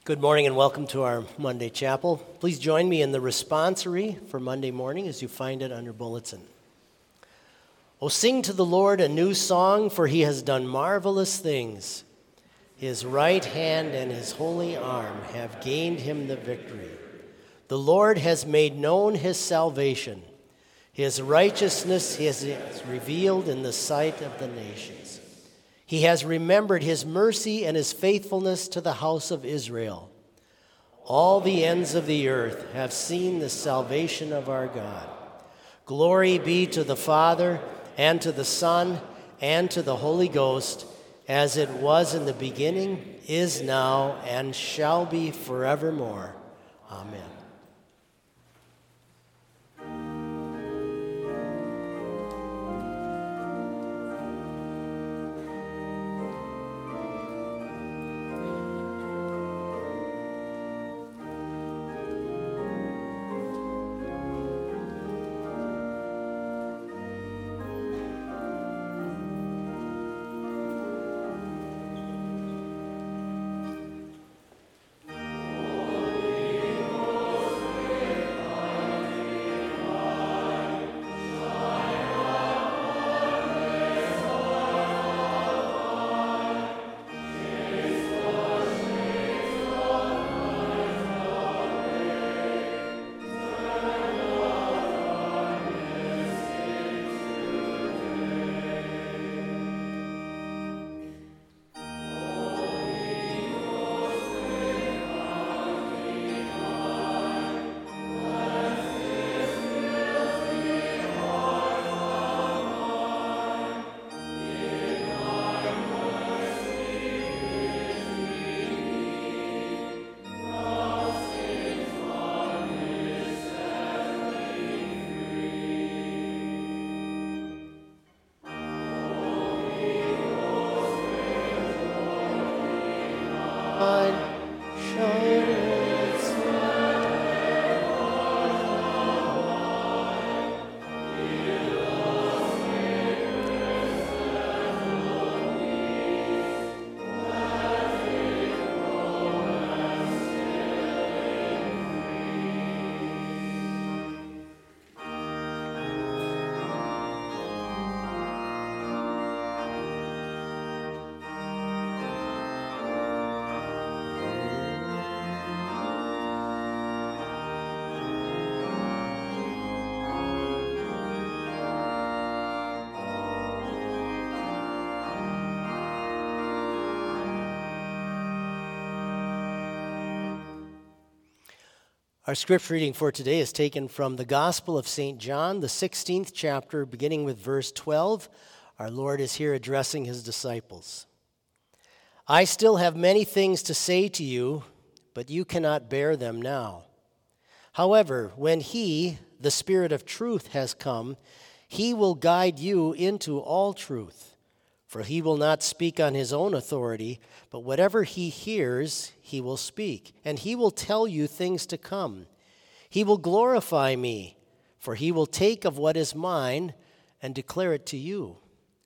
Good morning and welcome to our Monday chapel. Please join me in the responsory for Monday morning as you find it on your bulletin. Oh, sing to the Lord a new song, for he has done marvelous things. His right hand and his holy arm have gained him the victory. The Lord has made known his salvation. His righteousness is revealed in the sight of the nations. He has remembered his mercy and his faithfulness to the house of Israel. All the ends of the earth have seen the salvation of our God. Glory be to the Father, and to the Son, and to the Holy Ghost, as it was in the beginning, is now, and shall be forevermore. Amen. Our scripture reading for today is taken from the Gospel of St. John, the 16th chapter, beginning with verse 12. Our Lord is here addressing his disciples. I still have many things to say to you, but you cannot bear them now. However, when he, the Spirit of truth, has come, he will guide you into all truth. For he will not speak on his own authority, but whatever he hears, he will speak, and he will tell you things to come. He will glorify me, for he will take of what is mine and declare it to you.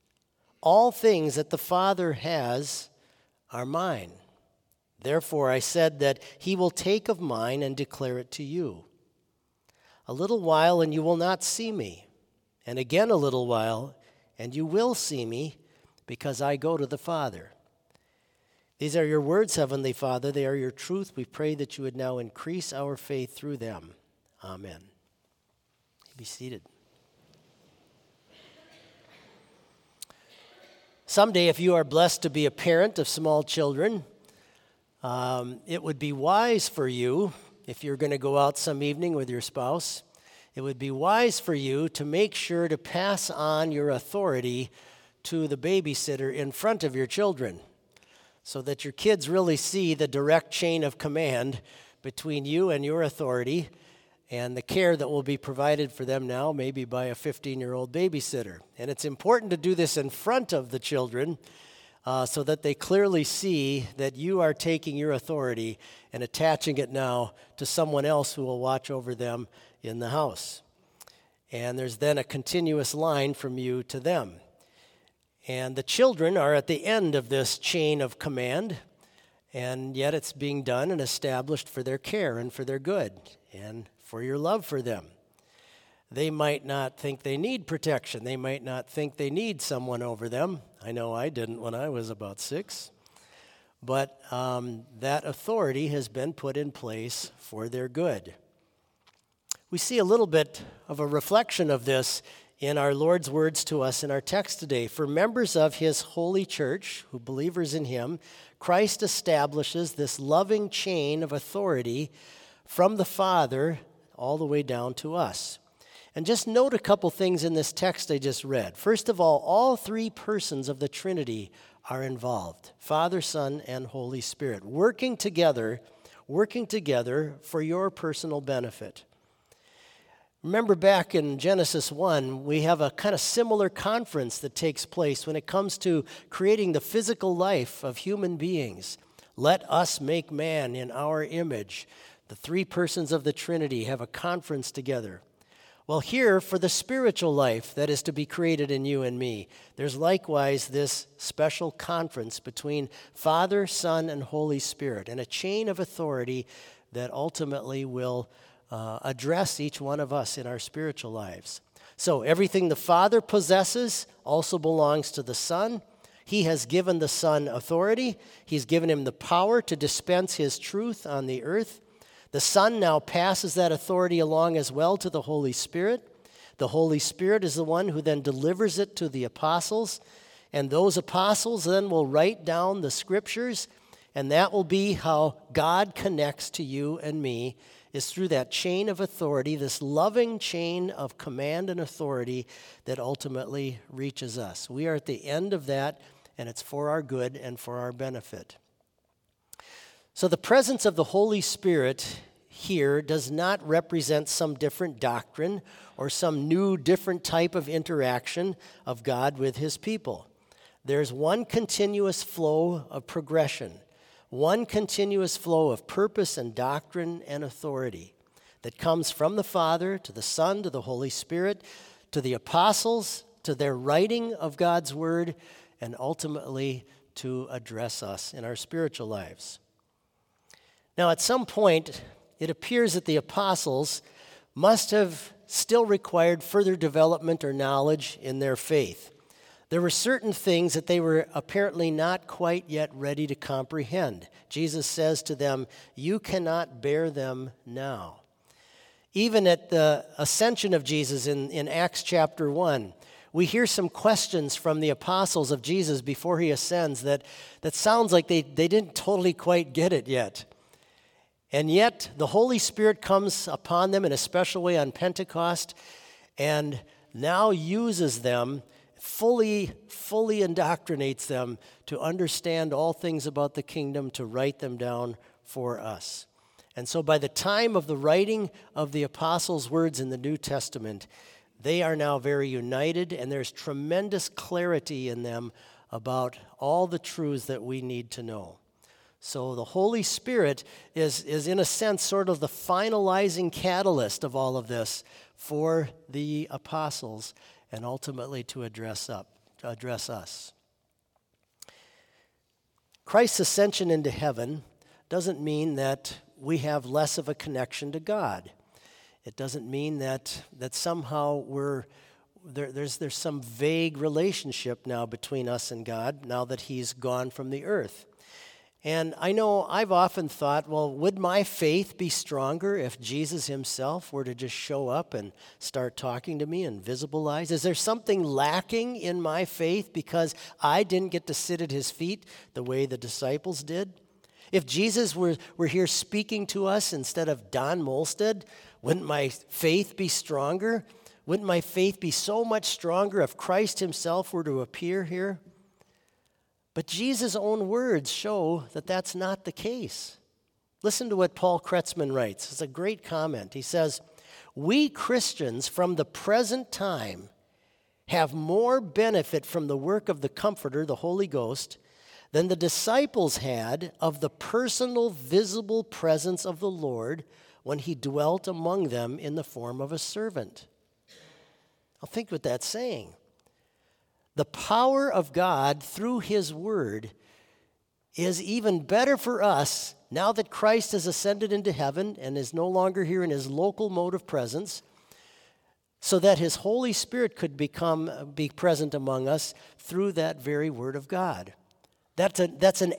All things that the Father has are mine. Therefore I said that he will take of mine and declare it to you. A little while, and you will not see me, and again a little while, and you will see me, because I go to the Father. These are your words, Heavenly Father. They are your truth. We pray that you would now increase our faith through them. Amen. Be seated. Someday, if you are blessed to be a parent of small children, it would be wise for you, if you're going to go out some evening with your spouse, it would be wise for you to make sure to pass on your authority to the babysitter in front of your children so that your kids really see the direct chain of command between you and your authority and the care that will be provided for them now, maybe by a 15-year-old babysitter. And it's important to do this in front of the children so that they clearly see that you are taking your authority and attaching it now to someone else who will watch over them in the house. And there's then a continuous line from you to them. And the children are at the end of this chain of command, And yet it's being done and established for their care and for their good and for your love for them. They might not think they need protection. They might not think they need someone over them. I know I didn't when I was about 6. But that authority has been put in place for their good. We see a little bit of a reflection of this in our Lord's words to us in our text today. For members of his holy church, who believers in him, Christ establishes this loving chain of authority from the Father all the way down to us. And just note a couple things in this text I just read. First of all 3 persons of the Trinity are involved: Father, Son, and Holy Spirit, working together for your personal benefit. Remember back in Genesis 1, we have a kind of similar conference that takes place when it comes to creating the physical life of human beings. Let us make man in our image. The 3 persons of the Trinity have a conference together. Well, here, for the spiritual life that is to be created in you and me, there's likewise this special conference between Father, Son, and Holy Spirit, and a chain of authority that ultimately will address each one of us in our spiritual lives. So everything the Father possesses also belongs to the Son. He has given the Son authority. He's given him the power to dispense his truth on the earth. The Son now passes that authority along as well to the Holy Spirit. The Holy Spirit is the one who then delivers it to the apostles, and those apostles then will write down the scriptures, and that will be how God connects to you and me, is through that chain of authority, this loving chain of command and authority that ultimately reaches us. We are at the end of that, and it's for our good and for our benefit. So the presence of the Holy Spirit here does not represent some different doctrine or some new different type of interaction of God with his people. There's one continuous flow of progression, one continuous flow of purpose and doctrine and authority that comes from the Father to the Son to the Holy Spirit to the apostles, to their writing of God's word, and ultimately to address us in our spiritual lives. Now, at some point, it appears that the apostles must have still required further development or knowledge in their faith. There were certain things that they were apparently not quite yet ready to comprehend. Jesus says to them, "You cannot bear them now." Even at the ascension of Jesus in Acts chapter 1, we hear some questions from the apostles of Jesus before he ascends that sounds like they didn't totally quite get it yet. And yet, the Holy Spirit comes upon them in a special way on Pentecost and now uses them, fully indoctrinates them to understand all things about the kingdom, to write them down for us. And so by the time of the writing of the apostles' words in the New Testament, they are now very united, and there's tremendous clarity in them about all the truths that we need to know. So the Holy Spirit is in a sense sort of the finalizing catalyst of all of this for the apostles and ultimately to address us. Christ's ascension into heaven doesn't mean that we have less of a connection to God. It doesn't mean that somehow there's some vague relationship now between us and God now that he's gone from the earth. And I know I've often thought, well, would my faith be stronger if Jesus himself were to just show up and start talking to me and visibilize? Is there something lacking in my faith because I didn't get to sit at his feet the way the disciples did? If Jesus were here speaking to us instead of Don Molstead, wouldn't my faith be stronger? Wouldn't my faith be so much stronger if Christ himself were to appear here? But Jesus' own words show that that's not the case. Listen to what Paul Kretzmann writes. It's a great comment. He says, "We Christians from the present time have more benefit from the work of the Comforter, the Holy Ghost, than the disciples had of the personal, visible presence of the Lord when he dwelt among them in the form of a servant." I'll think what that's saying. The power of God through his word is even better for us now that Christ has ascended into heaven and is no longer here in his local mode of presence, so that his Holy Spirit could be present among us through that very word of God. That's a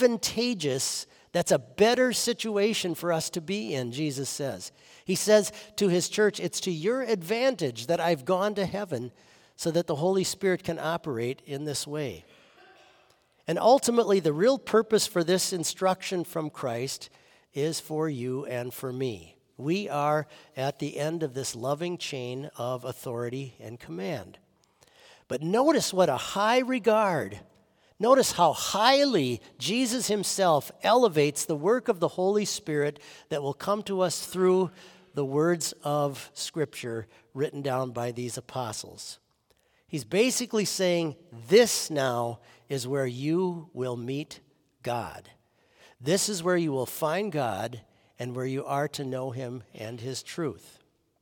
better situation for us to be in, Jesus says. He says to his church, it's to your advantage that I've gone to heaven so that the Holy Spirit can operate in this way. And ultimately, the real purpose for this instruction from Christ is for you and for me. We are at the end of this loving chain of authority and command. But notice what a high regard, notice how highly Jesus himself elevates the work of the Holy Spirit that will come to us through the words of Scripture written down by these apostles. He's basically saying, this now is where you will meet God. This is where you will find God and where you are to know him and his truth.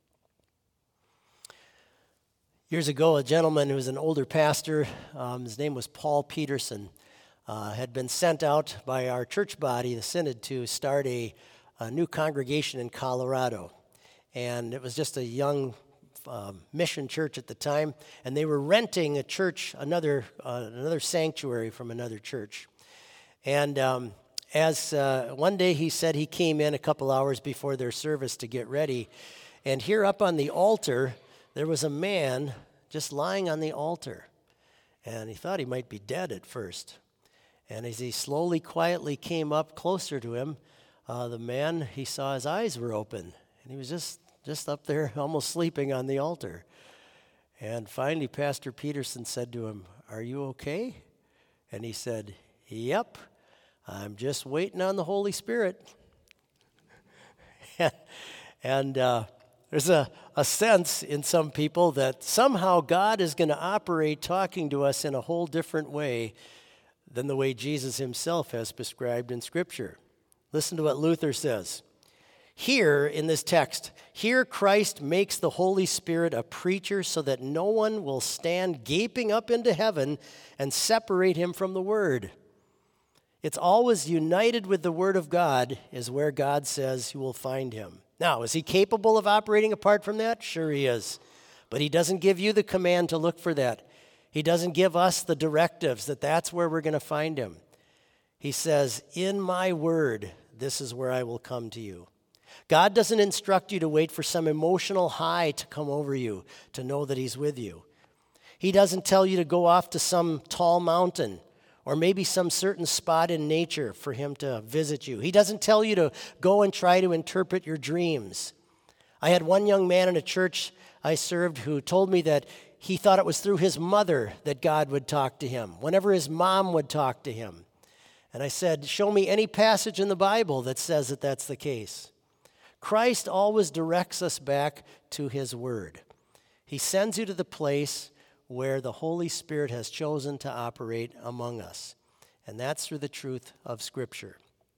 Years ago, a gentleman who was an older pastor, his name was Paul Peterson, had been sent out by our church body, the Synod, to start a new congregation in Colorado. And it was just a young mission church at the time, and they were renting a church, another sanctuary from another church. And as one day he said he came in a couple hours before their service to get ready, and here up on the altar, there was a man just lying on the altar. And he thought he might be dead at first. And as he slowly, quietly came up closer to him, the man, he saw his eyes were open. And he was just up there almost sleeping on the altar. And finally, Pastor Peterson said to him, "Are you okay?" And he said, "Yep. I'm just waiting on the Holy Spirit." And there's a sense in some people that somehow God is going to operate talking to us in a whole different way than the way Jesus himself has prescribed in Scripture. Listen to what Luther says. Here in this text, here Christ makes the Holy Spirit a preacher so that no one will stand gaping up into heaven and separate him from the Word. It's always united with the Word of God is where God says you will find him. Now, is he capable of operating apart from that? Sure he is. But he doesn't give you the command to look for that. He doesn't give us the directives that that's where we're going to find him. He says, in my word, this is where I will come to you. God doesn't instruct you to wait for some emotional high to come over you to know that he's with you. He doesn't tell you to go off to some tall mountain or maybe some certain spot in nature for him to visit you. He doesn't tell you to go and try to interpret your dreams. I had one young man in a church I served who told me that he thought it was through his mother that God would talk to him, whenever his mom would talk to him. And I said, show me any passage in the Bible that says that that's the case. Christ always directs us back to his word. He sends you to the place where the Holy Spirit has chosen to operate among us. And that's through the truth of Scripture.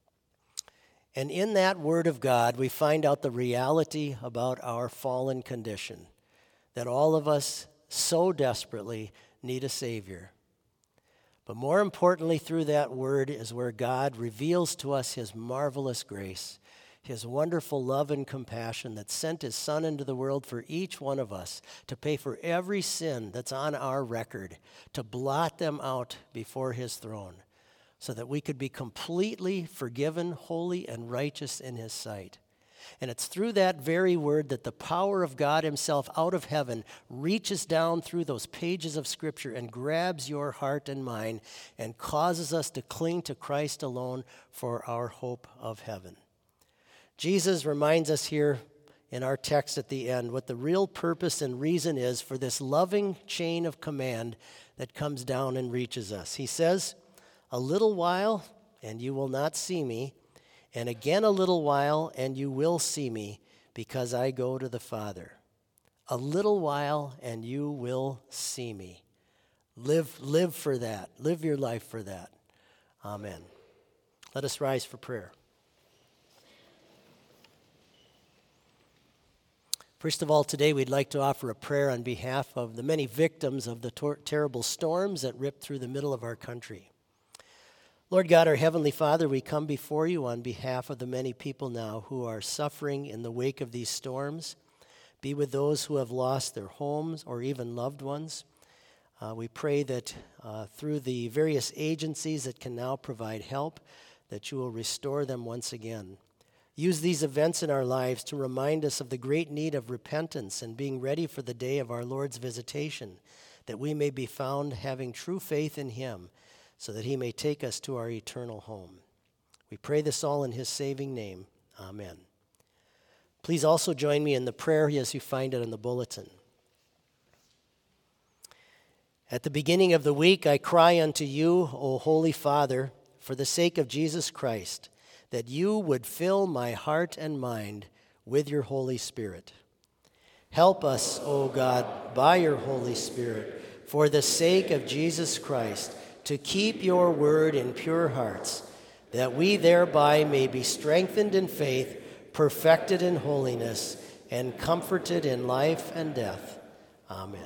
And in that Word of God, we find out the reality about our fallen condition, that all of us so desperately need a Savior. But more importantly, through that Word is where God reveals to us his marvelous grace, his wonderful love and compassion that sent his Son into the world for each one of us to pay for every sin that's on our record, to blot them out before his throne so that we could be completely forgiven, holy, and righteous in his sight. And it's through that very word that the power of God himself out of heaven reaches down through those pages of Scripture and grabs your heart and mine and causes us to cling to Christ alone for our hope of heaven. Jesus reminds us here in our text at the end what the real purpose and reason is for this loving chain of command that comes down and reaches us. He says, "A little while, and you will not see me, and again a little while, and you will see me, because I go to the Father." A little while, and you will see me. Live for that. Live your life for that. Amen. Let us rise for prayer. First of all, today we'd like to offer a prayer on behalf of the many victims of the terrible storms that ripped through the middle of our country. Lord God, our Heavenly Father, we come before you on behalf of the many people now who are suffering in the wake of these storms. Be with those who have lost their homes or even loved ones. We pray that through the various agencies that can now provide help, that you will restore them once again. Use these events in our lives to remind us of the great need of repentance and being ready for the day of our Lord's visitation, that we may be found having true faith in him, so that he may take us to our eternal home. We pray this all in his saving name. Amen. Please also join me in the prayer as you find it in the bulletin. At the beginning of the week, I cry unto you, O Holy Father, for the sake of Jesus Christ, that you would fill my heart and mind with your Holy Spirit. Help us, O God, by your Holy Spirit, for the sake of Jesus Christ, to keep your word in pure hearts, that we thereby may be strengthened in faith, perfected in holiness, and comforted in life and death. Amen.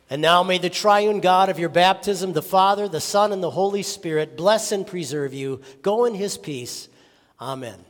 And now may the triune God of your baptism, the Father, the Son, and the Holy Spirit, bless and preserve you. Go in his peace. Amen.